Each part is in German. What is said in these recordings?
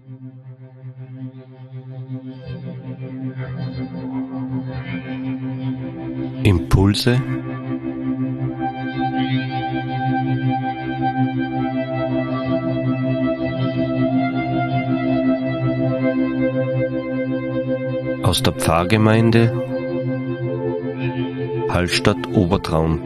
Impulse aus der Pfarrgemeinde Hallstatt Obertraun.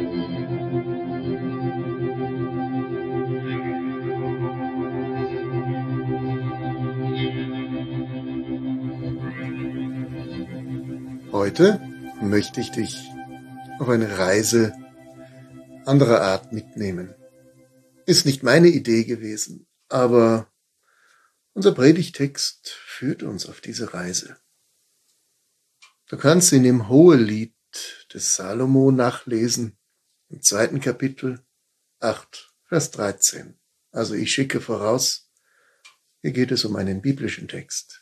Heute möchte ich dich auf eine Reise anderer Art mitnehmen. Ist nicht meine Idee gewesen, aber unser Predigtext führt uns auf diese Reise. Du kannst ihn im Hohelied des Salomo nachlesen, im 2. Kapitel 8, Vers 13. Also ich schicke voraus, hier geht es um einen biblischen Text.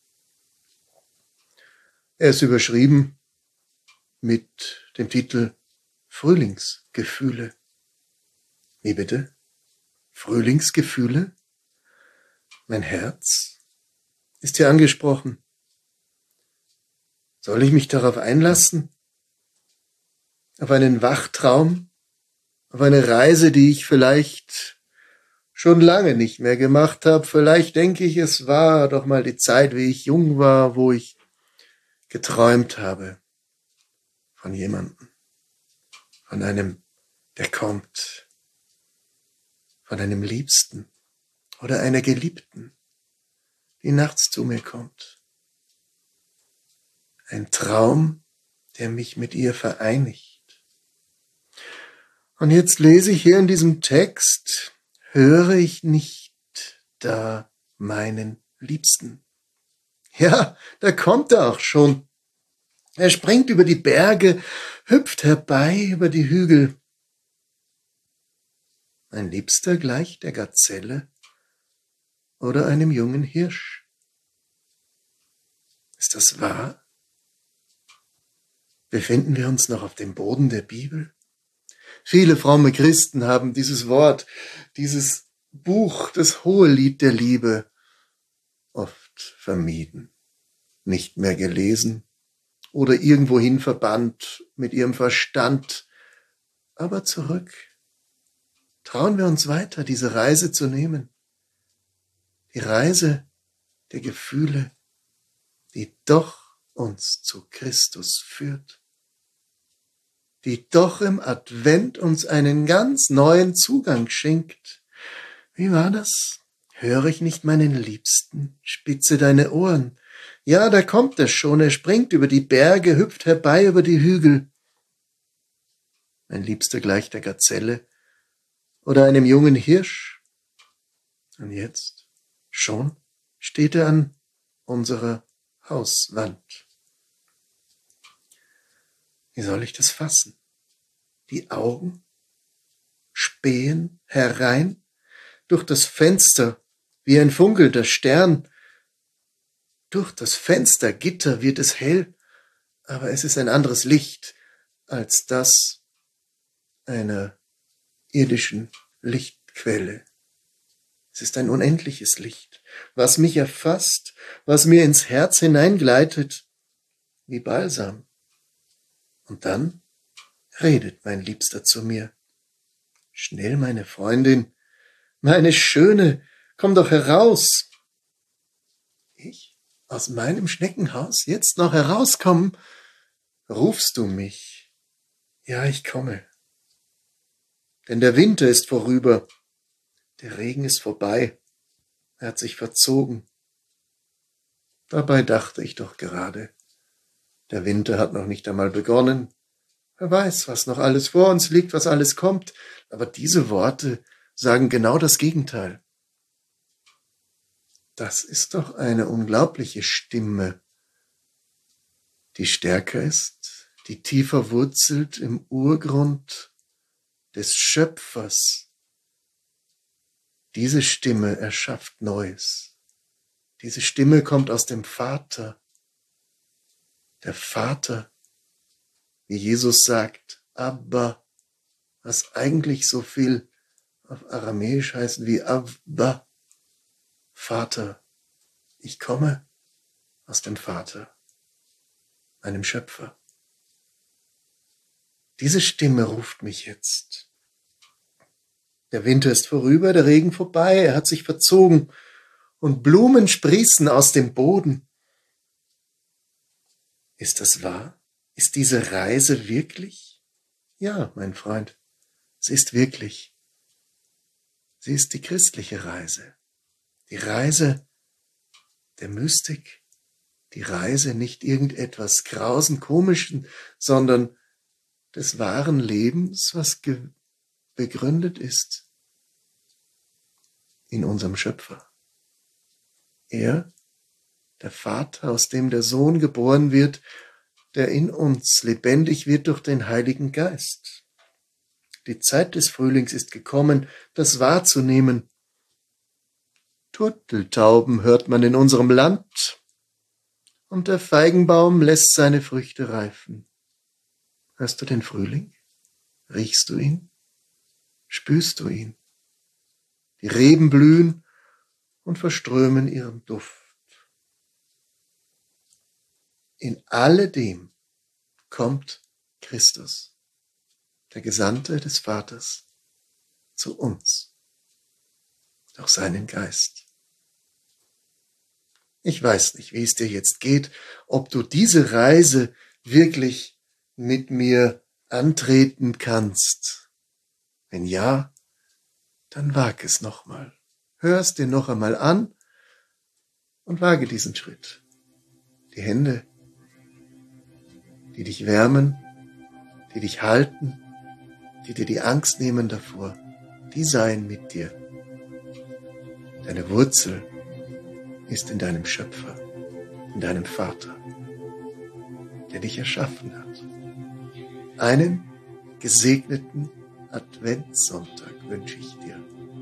Er ist überschrieben mit dem Titel Frühlingsgefühle. Wie bitte? Frühlingsgefühle? Mein Herz ist hier angesprochen. Soll ich mich darauf einlassen? Auf einen Wachtraum? Auf eine Reise, die ich vielleicht schon lange nicht mehr gemacht habe? Vielleicht denke ich, es war doch mal die Zeit, wie ich jung war, wo ich geträumt habe von jemandem, von einem, der kommt, von einem Liebsten oder einer Geliebten, die nachts zu mir kommt. Ein Traum, der mich mit ihr vereinigt. Und jetzt lese ich hier in diesem Text, höre ich nicht da meinen Liebsten. Ja, da kommt er auch schon. Er springt über die Berge, hüpft herbei über die Hügel. Mein Liebster gleicht der Gazelle oder einem jungen Hirsch. Ist das wahr? Befinden wir uns noch auf dem Boden der Bibel? Viele fromme Christen haben dieses Wort, dieses Buch, das Hohelied der Liebe, oft vermieden, nicht mehr gelesen oder irgendwohin verbannt mit ihrem Verstand. Aber zurück. Trauen wir uns weiter, diese Reise zu nehmen. Die Reise der Gefühle, die doch uns zu Christus führt. Die doch im Advent uns einen ganz neuen Zugang schenkt. Wie war das? Höre ich nicht meinen Liebsten? Spitze deine Ohren. Ja, da kommt er schon, er springt über die Berge, hüpft herbei über die Hügel. Mein Liebster gleicht der Gazelle oder einem jungen Hirsch. Und jetzt, schon, steht er an unserer Hauswand. Wie soll ich das fassen? Die Augen spähen herein durch das Fenster wie ein funkelnder Stern. Durch das Fenstergitter wird es hell, aber es ist ein anderes Licht als das einer irdischen Lichtquelle. Es ist ein unendliches Licht, was mich erfasst, was mir ins Herz hineingleitet, wie Balsam. Und dann redet mein Liebster zu mir. Schnell, meine Freundin, meine Schöne, komm doch heraus. Ich? Aus meinem Schneckenhaus jetzt noch herauskommen? Rufst du mich? Ja, ich komme. Denn der Winter ist vorüber, der Regen ist vorbei, er hat sich verzogen. Dabei dachte ich doch gerade, der Winter hat noch nicht einmal begonnen. Wer weiß, was noch alles vor uns liegt, was alles kommt, aber diese Worte sagen genau das Gegenteil. Das ist doch eine unglaubliche Stimme, die stärker ist, die tiefer wurzelt im Urgrund des Schöpfers. Diese Stimme erschafft Neues. Diese Stimme kommt aus dem Vater. Der Vater, wie Jesus sagt, Abba, was eigentlich so viel auf Aramäisch heißt wie Abba, Vater, Ich komme aus dem Vater, meinem Schöpfer. Diese Stimme ruft mich jetzt. Der Winter ist vorüber, der Regen vorbei, er hat sich verzogen und Blumen sprießen aus dem Boden. Ist das wahr? Ist diese Reise wirklich? Ja, mein Freund, sie ist wirklich. Sie ist die christliche Reise. Die Reise der Mystik. Die Reise nicht irgendetwas Grausen, Komischen, sondern des wahren Lebens, was begründet ist in unserem Schöpfer. Er, der Vater, aus dem der Sohn geboren wird, der in uns lebendig wird durch den Heiligen Geist. Die Zeit des Frühlings ist gekommen, das wahrzunehmen. Turteltauben hört man in unserem Land, und der Feigenbaum lässt seine Früchte reifen. Hörst du den Frühling? Riechst du ihn? Spürst du ihn? Die Reben blühen und verströmen ihren Duft. In alledem kommt Christus, der Gesandte des Vaters, zu uns, durch seinen Geist. Ich weiß nicht, wie es dir jetzt geht, ob du diese Reise wirklich mit mir antreten kannst. Wenn ja, dann wag es nochmal. Hör es dir noch einmal an und wage diesen Schritt. Die Hände, die dich wärmen, die dich halten, die dir die Angst nehmen davor, die seien mit dir. Deine Wurzel ist in deinem Schöpfer, in deinem Vater, der dich erschaffen hat. Einen gesegneten Adventssonntag wünsche ich dir.